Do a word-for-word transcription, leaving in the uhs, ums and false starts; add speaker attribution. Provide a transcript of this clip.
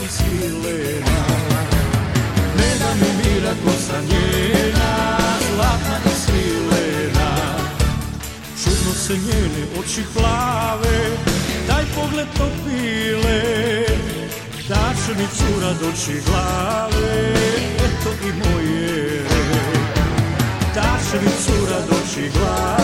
Speaker 1: i svilena. Ne da mi mira kosa njena, zlatna i svilena. Čudno se njene oči plave, taj pogled topile, da će mi cura doći glave, eto i moje. Da će mi cura doći glave.